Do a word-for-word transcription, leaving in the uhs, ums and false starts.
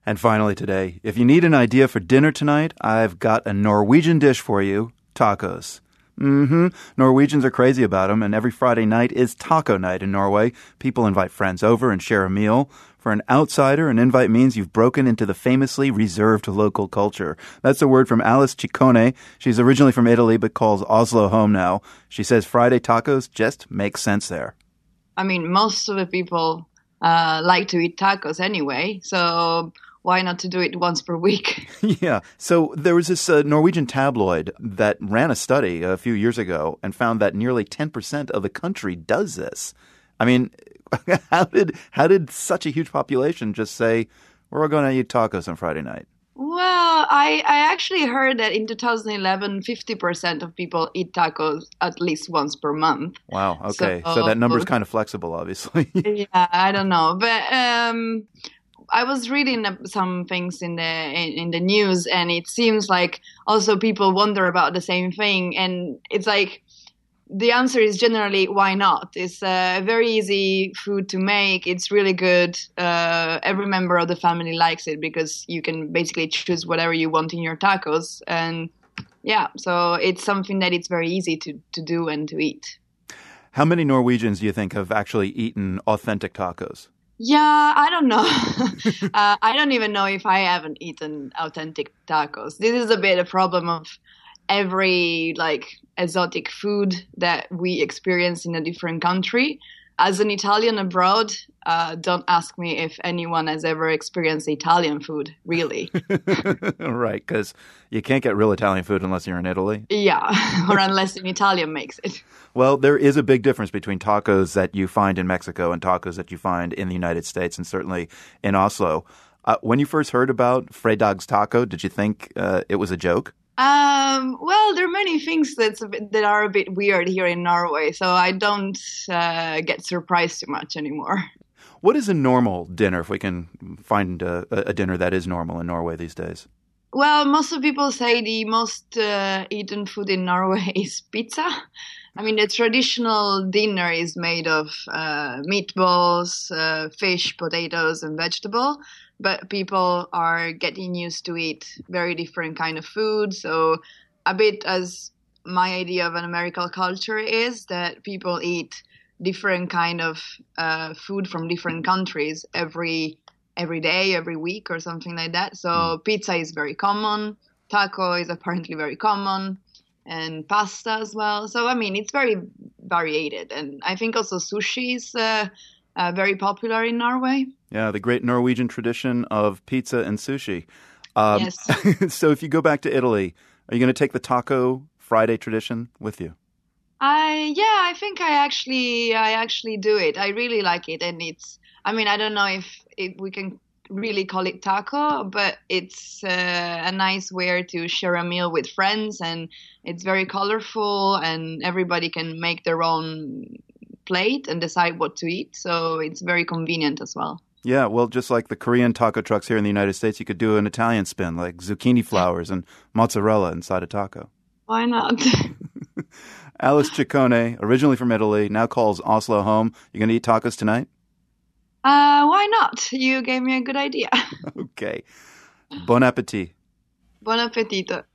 And finally today, if you need an idea for dinner tonight, I've got a Norwegian dish for you, tacos. Mm-hmm. Norwegians are crazy about them, and every Friday night is taco night in Norway. People invite friends over and share a meal. For an outsider, an invite means you've broken into the famously reserved local culture. That's a word from Alice Ciccone. She's originally from Italy, but calls Oslo home now. She says Friday tacos just make sense there. I mean, most of the people uh, like to eat tacos anyway, so why not to do it once per week? Yeah. So there was this uh, Norwegian tabloid that ran a study a few years ago and found that nearly ten percent of the country does this. I mean, how did how did such a huge population just say, we're going to eat tacos on Friday night? Well, I, I actually heard that in two thousand eleven, fifty percent of people eat tacos at least once per month. Wow. Okay. So, so that number's kind of flexible, obviously. Yeah, I don't know. But um, I was reading some things in the in, in the news, and it seems like also people wonder about the same thing. And it's like the answer is generally, why not? It's a very easy food to make. It's really good. Uh, every member of the family likes it because you can basically choose whatever you want in your tacos. And yeah, so it's something that it's very easy to, to do and to eat. How many Norwegians do you think have actually eaten authentic tacos? Yeah, I don't know. uh, I don't even know if I haven't eaten authentic tacos. This is a bit a problem of every like exotic food that we experience in a different country. As an Italian abroad, uh, don't ask me if anyone has ever experienced Italian food, really. Right, because you can't get real Italian food unless you're in Italy. Yeah, or unless an Italian makes it. Well, there is a big difference between tacos that you find in Mexico and tacos that you find in the United States and certainly in Oslo. Uh, when you first heard about Fredags Taco, did you think uh, it was a joke? Um, well, there are many things that's a bit, that are a bit weird here in Norway, so I don't uh, get surprised too much anymore. What is a normal dinner, if we can find a, a dinner that is normal in Norway these days? Well, most of people say the most uh, eaten food in Norway is pizza. I mean, the traditional dinner is made of uh, meatballs, uh, fish, potatoes, and vegetable. But people are getting used to eat very different kind of food. So a bit as my idea of an American culture is that people eat different kind of uh, food from different countries every every day, every week or something like that. So mm. pizza is very common. Taco is apparently very common. And pasta as well. So, I mean, it's very varied. And I think also sushi is uh, uh, very popular in Norway. Yeah, the great Norwegian tradition of pizza and sushi. Um, yes. So if you go back to Italy, are you going to take the Taco Friday tradition with you? I yeah, I think I actually I actually do it. I really like it. And it's, I mean, I don't know if, if we can really call it taco, but it's uh, a nice way to share a meal with friends, and it's very colorful, and everybody can make their own plate and decide what to eat, so it's very convenient as well. Yeah, well, just like the Korean taco trucks here in the United States, you could do an Italian spin, like zucchini flowers and mozzarella inside a taco. Why not? Alice Ciccone, originally from Italy, now calls Oslo home. You going to eat tacos tonight? Uh, why not? You gave me a good idea. Okay. Bon appetit. Buon appetito.